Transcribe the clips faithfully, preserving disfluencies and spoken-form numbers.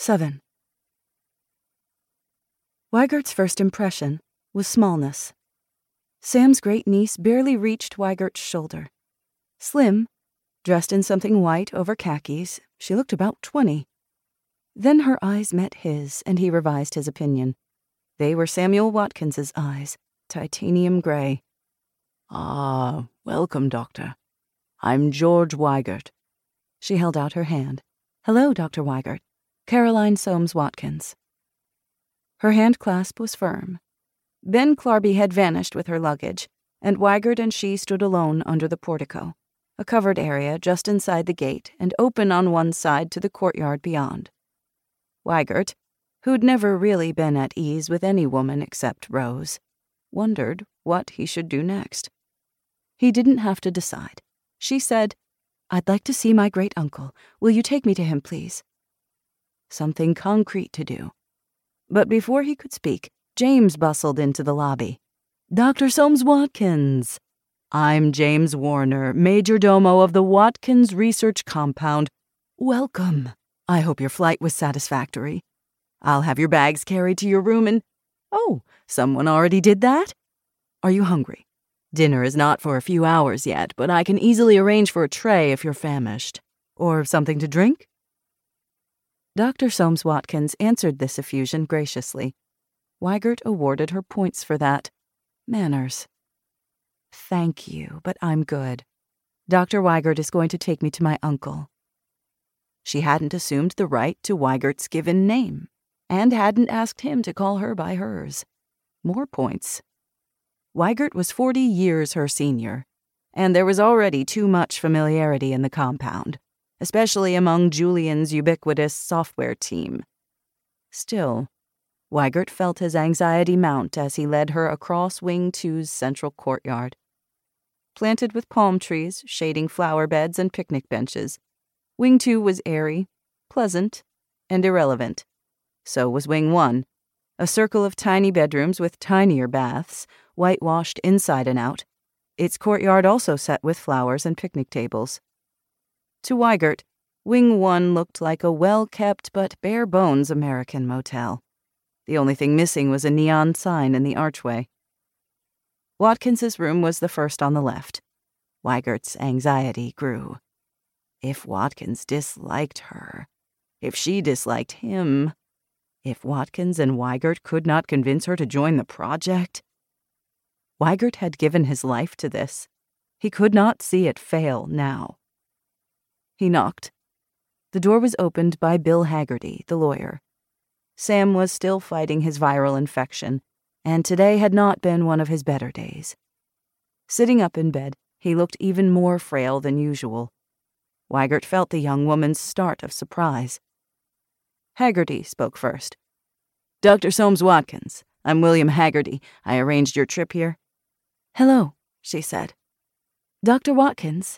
Seven. Weigert's first impression was smallness. Sam's great-niece barely reached Weigert's shoulder. Slim, dressed in something white over khakis, she looked about twenty. Then her eyes met his, and he revised his opinion. They were Samuel Watkins's eyes, titanium gray. Ah, welcome, Doctor. I'm George Weigert. She held out her hand. Hello, Doctor Weigert. Caroline Soames Watkins. Her hand clasp was firm. Ben Clarby had vanished with her luggage, and Weigert and she stood alone under the portico, a covered area just inside the gate and open on one side to the courtyard beyond. Weigert, who'd never really been at ease with any woman except Rose, wondered what he should do next. He didn't have to decide. She said, I'd like to see my great-uncle. Will you take me to him, please? Something concrete to do. But before he could speak, James bustled into the lobby. Doctor Soames Watkins. I'm James Warner, Major Domo of the Watkins Research Compound. Welcome. I hope your flight was satisfactory. I'll have your bags carried to your room and... Oh, someone already did that? Are you hungry? Dinner is not for a few hours yet, but I can easily arrange for a tray if you're famished. Or something to drink? Doctor Soames Watkins answered this effusion graciously. Weigert awarded her points for that. Manners. Thank you, but I'm good. Doctor Weigert is going to take me to my uncle. She hadn't assumed the right to Weigert's given name, and hadn't asked him to call her by hers. More points. Weigert was forty years her senior, and there was already too much familiarity in the compound, especially among Julian's ubiquitous software team. Still, Weigert felt his anxiety mount as he led her across Wing Two's central courtyard. Planted with palm trees, shading flower beds and picnic benches, Wing Two was airy, pleasant, and irrelevant. So was Wing One, a circle of tiny bedrooms with tinier baths, whitewashed inside and out, its courtyard also set with flowers and picnic tables. To Weigert, Wing One looked like a well-kept but bare-bones American motel. The only thing missing was a neon sign in the archway. Watkins's room was the first on the left. Weigert's anxiety grew. If Watkins disliked her, if she disliked him, if Watkins and Weigert could not convince her to join the project. Weigert had given his life to this. He could not see it fail now. He knocked. The door was opened by Bill Haggerty, the lawyer. Sam was still fighting his viral infection, and today had not been one of his better days. Sitting up in bed, he looked even more frail than usual. Weigert felt the young woman's start of surprise. Haggerty spoke first. Doctor Soames Watkins, I'm William Haggerty. I arranged your trip here. Hello, she said. Doctor Watkins?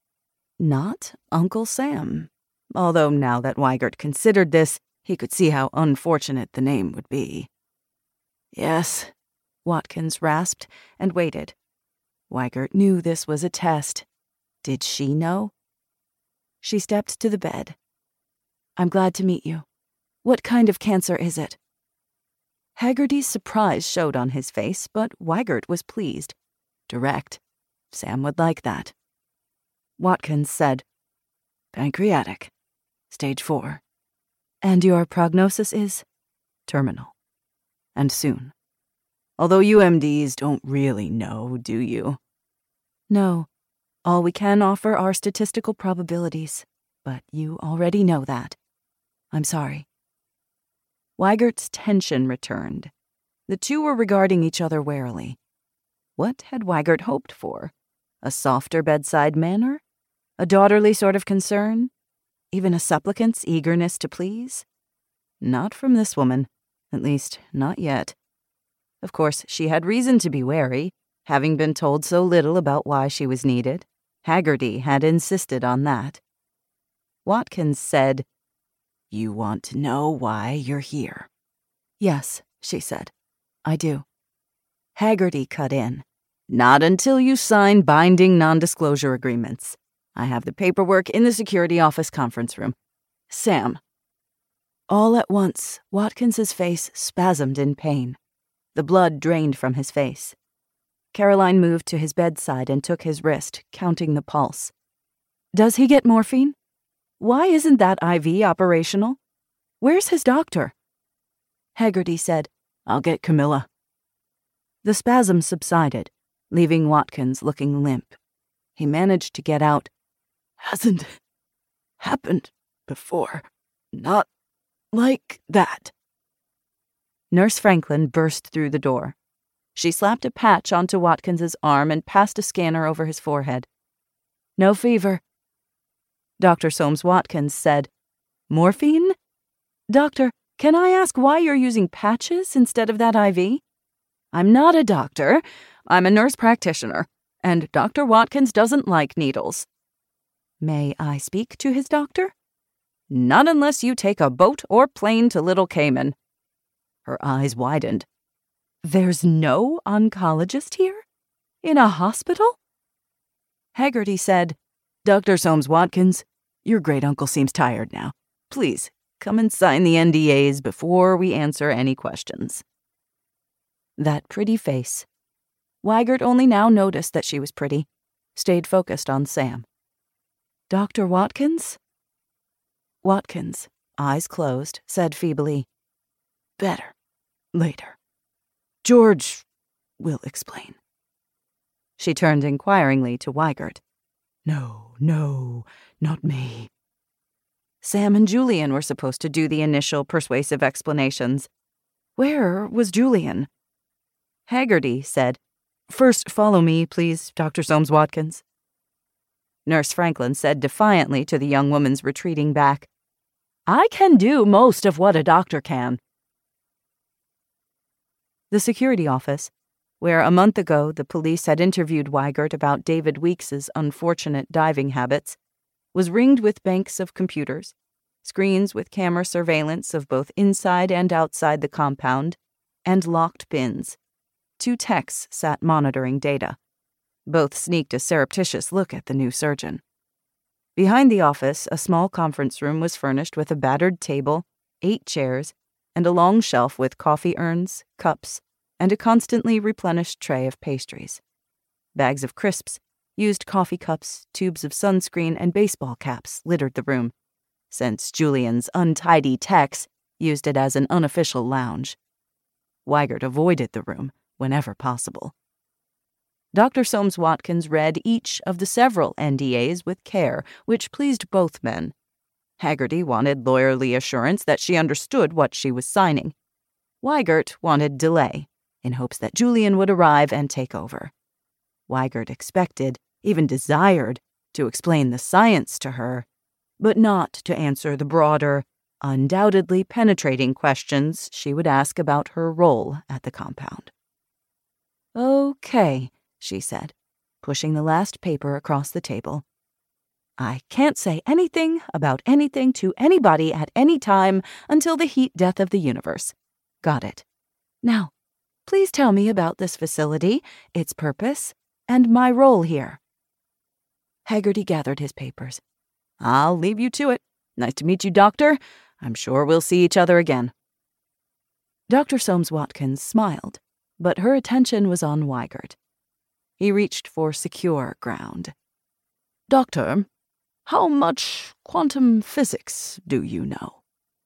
Not Uncle Sam, although now that Weigert considered this, he could see how unfortunate the name would be. Yes, Watkins rasped and waited. Weigert knew this was a test. Did she know? She stepped to the bed. I'm glad to meet you. What kind of cancer is it? Haggerty's surprise showed on his face, but Weigert was pleased. Direct. Sam would like that. Watkins said, Pancreatic. Stage four. And your prognosis is? Terminal. And soon. Although U M Ds don't really know, do you? No. All we can offer are statistical probabilities, but you already know that. I'm sorry. Weigert's tension returned. The two were regarding each other warily. What had Weigert hoped for? A softer bedside manner? A daughterly sort of concern? Even a supplicant's eagerness to please? Not from this woman, at least not yet. Of course, she had reason to be wary, having been told so little about why she was needed. Haggerty had insisted on that. Watkins said, You want to know why you're here? Yes, she said. I do. Haggerty cut in. Not until you sign binding non-disclosure agreements. I have the paperwork in the security office conference room. Sam. All at once, Watkins's face spasmed in pain. The blood drained from his face. Caroline moved to his bedside and took his wrist, counting the pulse. Does he get morphine? Why isn't that I V operational? Where's his doctor? Haggerty said, I'll get Camilla. The spasm subsided, leaving Watkins looking limp. He managed to get out. Hasn't happened before. Not like that. Nurse Franklin burst through the door. She slapped a patch onto Watkins's arm and passed a scanner over his forehead. No fever. Doctor Soames-Watkins said, Morphine? Doctor, can I ask why you're using patches instead of that I V? I'm not a doctor. I'm a nurse practitioner, and Doctor Watkins doesn't like needles. May I speak to his doctor? Not unless you take a boat or plane to Little Cayman. Her eyes widened. There's no oncologist here? In a hospital? Haggerty said, Doctor Soames-Watkins, your great-uncle seems tired now. Please, come and sign the N D As before we answer any questions. That pretty face. Weigert only now noticed that she was pretty, stayed focused on Sam. Doctor Watkins? Watkins, eyes closed, said feebly, Better. Later. George will explain. She turned inquiringly to Weigert. No, no, not me. Sam and Julian were supposed to do the initial persuasive explanations. Where was Julian? Haggerty said, First follow me, please, Doctor Soames-Watkins. Nurse Franklin said defiantly to the young woman's retreating back, I can do most of what a doctor can. The security office, where a month ago the police had interviewed Weigert about David Weeks's unfortunate diving habits, was ringed with banks of computers, screens with camera surveillance of both inside and outside the compound, and locked bins. Two techs sat monitoring data. Both sneaked a surreptitious look at the new surgeon. Behind the office, a small conference room was furnished with a battered table, eight chairs, and a long shelf with coffee urns, cups, and a constantly replenished tray of pastries. Bags of crisps, used coffee cups, tubes of sunscreen, and baseball caps littered the room, since Julian's untidy techs used it as an unofficial lounge. Weigert avoided the room whenever possible. Doctor Soames-Watkins read each of the several N D As with care, which pleased both men. Haggerty wanted lawyerly assurance that she understood what she was signing. Weigert wanted delay, in hopes that Julian would arrive and take over. Weigert expected, even desired, to explain the science to her, but not to answer the broader, undoubtedly penetrating questions she would ask about her role at the compound. Okay, she said, pushing the last paper across the table. I can't say anything about anything to anybody at any time until the heat death of the universe. Got it. Now, please tell me about this facility, its purpose, and my role here. Haggerty gathered his papers. I'll leave you to it. Nice to meet you, Doctor. I'm sure we'll see each other again. Doctor Soames-Watkins smiled, but her attention was on Weigert. He reached for secure ground. Doctor, how much quantum physics do you know?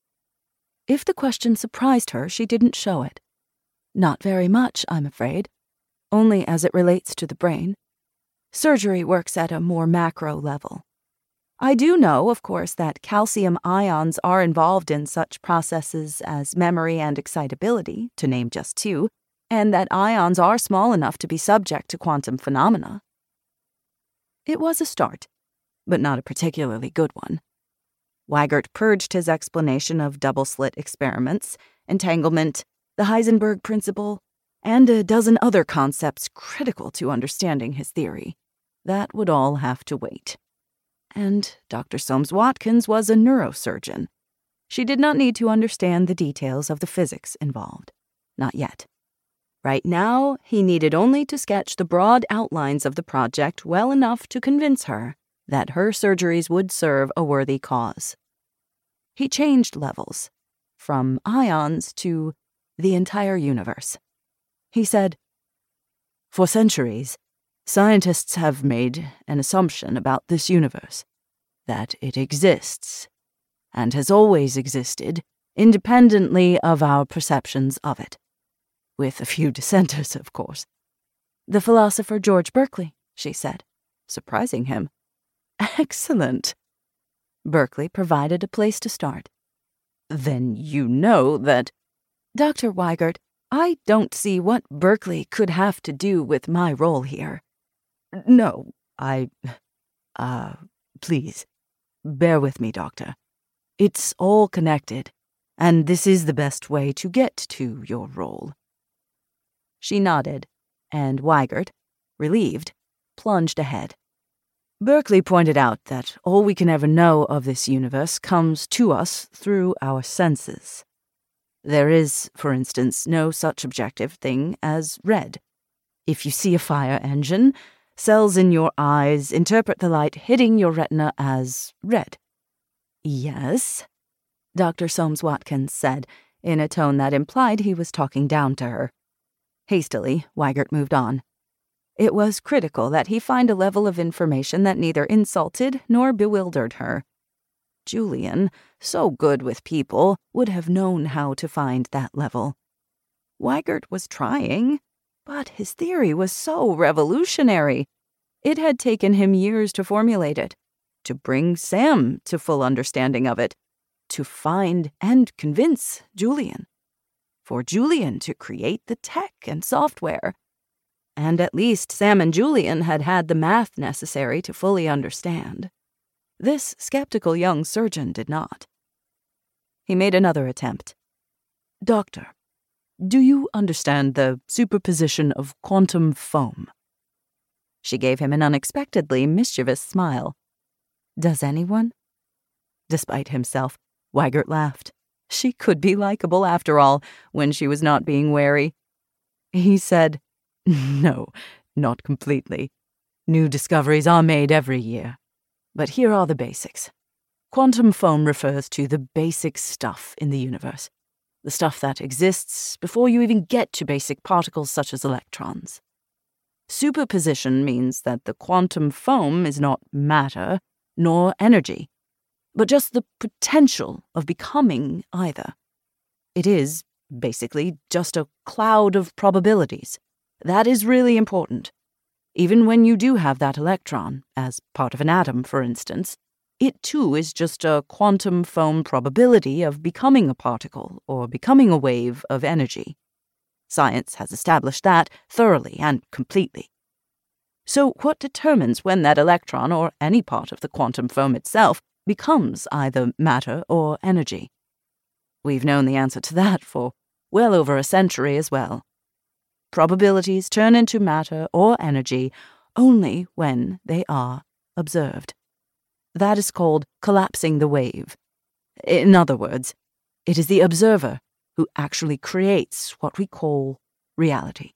If the question surprised her, she didn't show it. Not very much, I'm afraid. Only as it relates to the brain. Surgery works at a more macro level. I do know, of course, that calcium ions are involved in such processes as memory and excitability, to name just two, and that ions are small enough to be subject to quantum phenomena. It was a start, but not a particularly good one. Weigert purged his explanation of double-slit experiments, entanglement, the Heisenberg principle, and a dozen other concepts critical to understanding his theory. That would all have to wait. And Doctor Soames-Watkins was a neurosurgeon. She did not need to understand the details of the physics involved. Not yet. Right now, he needed only to sketch the broad outlines of the project well enough to convince her that her surgeries would serve a worthy cause. He changed levels, from ions to the entire universe. He said, "For centuries, scientists have made an assumption about this universe, that it exists, and has always existed, independently of our perceptions of it. With a few dissenters, of course." "The philosopher George Berkeley," she said, surprising him. "Excellent." Berkeley provided a place to start. "Then you know that—" "Doctor Weigert, I don't see what Berkeley could have to do with my role here." "No, I... Uh, please, bear with me, Doctor. It's all connected, and this is the best way to get to your role." She nodded, and Weigert, relieved, plunged ahead. "Berkeley pointed out that all we can ever know of this universe comes to us through our senses. There is, for instance, no such objective thing as red. If you see a fire engine, cells in your eyes interpret the light hitting your retina as red." "Yes," Doctor Soames-Watkins said, in a tone that implied he was talking down to her. Hastily, Weigert moved on. It was critical that he find a level of information that neither insulted nor bewildered her. Julian, so good with people, would have known how to find that level. Weigert was trying, but his theory was so revolutionary. It had taken him years to formulate it, to bring Sam to full understanding of it, to find and convince Julian, for Julian to create the tech and software. And at least Sam and Julian had had the math necessary to fully understand. This skeptical young surgeon did not. He made another attempt. "Doctor, do you understand the superposition of quantum foam?" She gave him an unexpectedly mischievous smile. "Does anyone?" Despite himself, Weigert laughed. She could be likable after all, when she was not being wary. He said, "No, not completely. New discoveries are made every year. But here are the basics. Quantum foam refers to the basic stuff in the universe, the stuff that exists before you even get to basic particles such as electrons. Superposition means that the quantum foam is not matter nor energy, but just the potential of becoming either. It is, basically, just a cloud of probabilities. That is really important. Even when you do have that electron, as part of an atom, for instance, it too is just a quantum foam probability of becoming a particle or becoming a wave of energy. Science has established that thoroughly and completely. So what determines when that electron or any part of the quantum foam itself becomes either matter or energy? We've known the answer to that for well over a century as well. Probabilities turn into matter or energy only when they are observed. That is called collapsing the wave. In other words, it is the observer who actually creates what we call reality."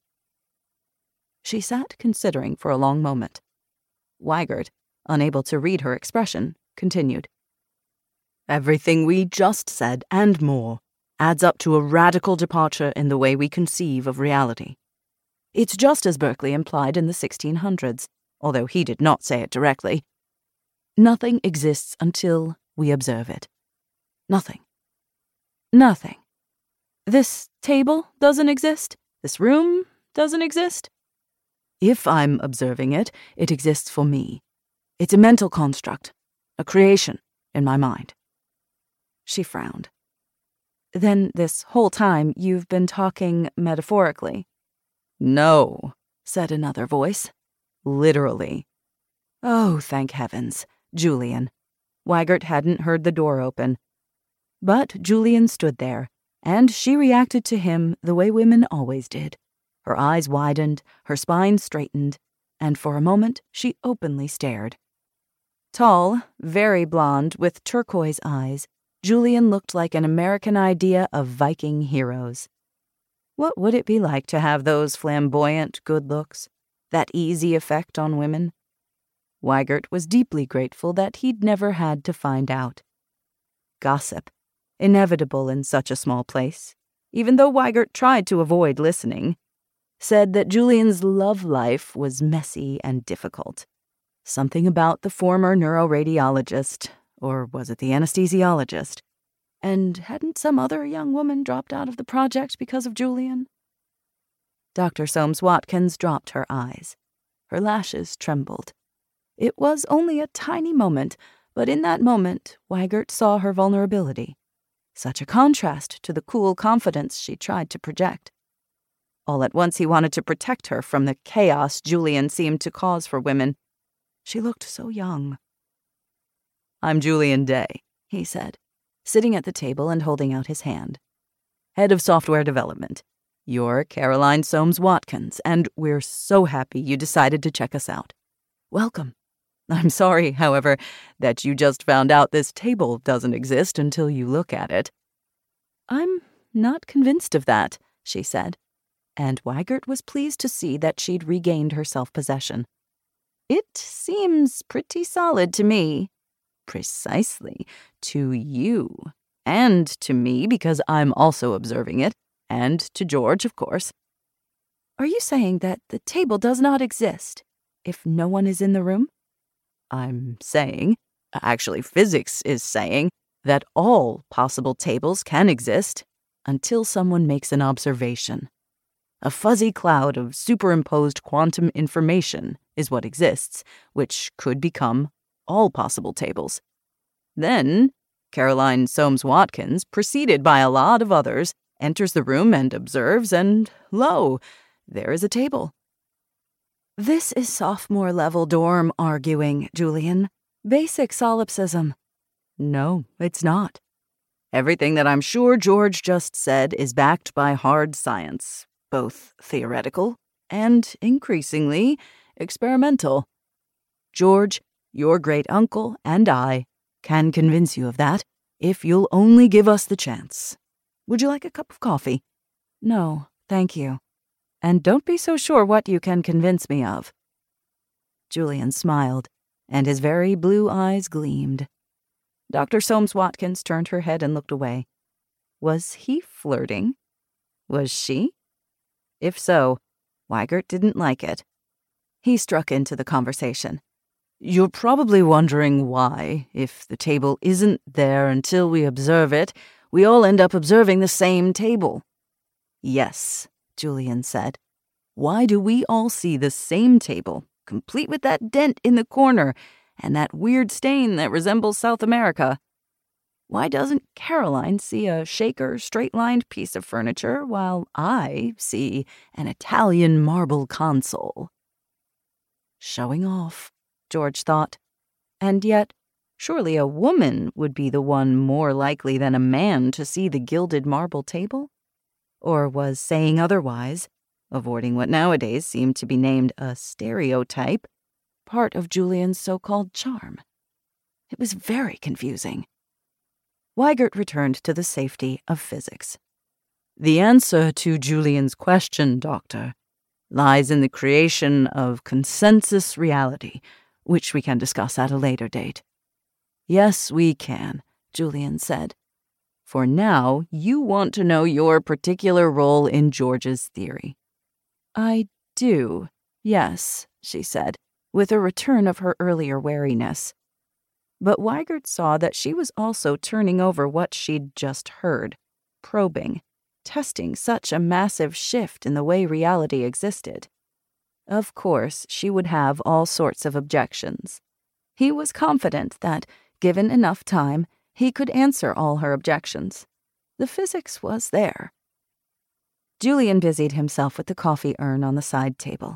She sat considering for a long moment. Weigert, unable to read her expression, continued. "Everything we just said, and more, adds up to a radical departure in the way we conceive of reality. It's just as Berkeley implied in the sixteen hundreds, although he did not say it directly. Nothing exists until we observe it. Nothing. Nothing. This table doesn't exist. This room doesn't exist. If I'm observing it, it exists for me. It's a mental construct, a creation in my mind." She frowned. "Then this whole time you've been talking metaphorically?" "No," said another voice. "Literally." Oh, thank heavens, Julian. Weigert hadn't heard the door open. But Julian stood there, and she reacted to him the way women always did. Her eyes widened, her spine straightened, and for a moment she openly stared. Tall, very blonde, with turquoise eyes, Julian looked like an American idea of Viking heroes. What would it be like to have those flamboyant good looks, that easy effect on women? Weigert was deeply grateful that he'd never had to find out. Gossip. inevitable in such a small place, even though Weigert tried to avoid listening, said that Julian's love life was messy and difficult. Something about the former neuroradiologist, or was it the anesthesiologist? And hadn't some other young woman dropped out of the project because of Julian? Doctor Soames-Watkins dropped her eyes. Her lashes trembled. It was only a tiny moment, but in that moment, Weigert saw her vulnerability. Such a contrast to the cool confidence she tried to project. All at once he wanted to protect her from the chaos Julian seemed to cause for women. She looked so young. "I'm Julian Day," he said, sitting at the table and holding out his hand. "Head of Software Development. You're Caroline Soames-Watkins, and we're so happy you decided to check us out. Welcome. I'm sorry, however, that you just found out this table doesn't exist until you look at it." "I'm not convinced of that," she said, and Weigert was pleased to see that she'd regained her self-possession. "It seems pretty solid to me." "Precisely. To you. And to me, because I'm also observing it. And to George, of course." "Are you saying that the table does not exist if no one is in the room?" "I'm saying, actually physics is saying, that all possible tables can exist until someone makes an observation. A fuzzy cloud of superimposed quantum information is what exists, which could become all possible tables. Then, Caroline Soames-Watkins, preceded by a lot of others, enters the room and observes, and lo, there is a table." "This is sophomore-level dorm arguing, Julian. Basic solipsism." "No, it's not. Everything that I'm sure George just said is backed by hard science, both theoretical and, increasingly, experimental. George, your great-uncle, and I can convince you of that if you'll only give us the chance. Would you like a cup of coffee?" "No, thank you. And don't be so sure what you can convince me of." Julian smiled, and his very blue eyes gleamed. Doctor Soames-Watkins turned her head and looked away. Was he flirting? Was she? If so, Weigert didn't like it. He struck into the conversation. "You're probably wondering why, if the table isn't there until we observe it, we all end up observing the same table." "Yes," Julian said. "Why do we all see the same table, complete with that dent in the corner and that weird stain that resembles South America? Why doesn't Caroline see a shaker, straight-lined piece of furniture, while I see an Italian marble console?" Showing off, George thought. And yet, surely a woman would be the one more likely than a man to see the gilded marble table? Or was saying otherwise, avoiding what nowadays seemed to be named a stereotype, part of Julian's so-called charm? It was very confusing. Weigert returned to the safety of physics. "The answer to Julian's question, Doctor, lies in the creation of consensus reality, which we can discuss at a later date." "Yes, we can," Julian said. "For now, you want to know your particular role in George's theory." "I do, yes," she said, with a return of her earlier wariness. But Weigert saw that she was also turning over what she'd just heard, probing, testing such a massive shift in the way reality existed. Of course, she would have all sorts of objections. He was confident that, given enough time, he could answer all her objections. The physics was there. Julian busied himself with the coffee urn on the side table.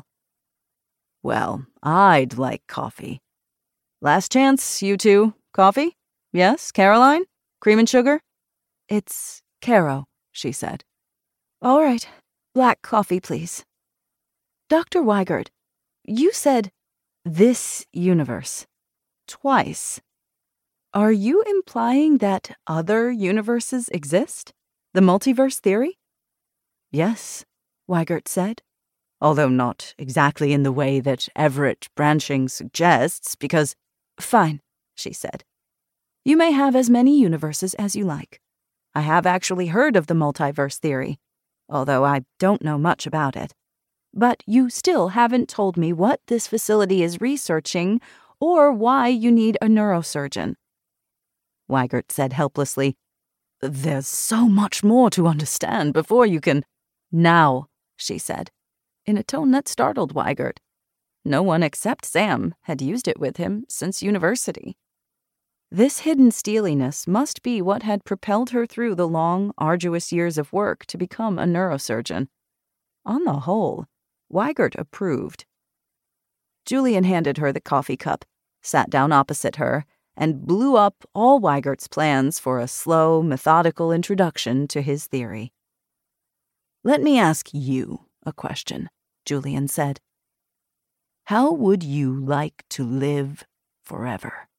"Well, I'd like coffee. Last chance, you two. Coffee? Yes, Caroline? Cream and sugar?" "It's Caro," she said. "All right. Black coffee, please." "Doctor Weigert, you said, 'this universe,' twice. Are you implying that other universes exist? The multiverse theory?" "Yes," Weigert said, "although not exactly in the way that Everett branching suggests, because—" "Fine," she said. "You may have as many universes as you like. I have actually heard of the multiverse theory, although I don't know much about it. But you still haven't told me what this facility is researching or why you need a neurosurgeon." Weigert said helplessly, "There's so much more to understand before you can—" "Now," she said, in a tone that startled Weigert. No one except Sam had used it with him since university. This hidden steeliness must be what had propelled her through the long, arduous years of work to become a neurosurgeon. On the whole, Weigert approved. Julian handed her the coffee cup, sat down opposite her, and blew up all Weigert's plans for a slow, methodical introduction to his theory. "Let me ask you a question," Julian said. "How would you like to live forever?"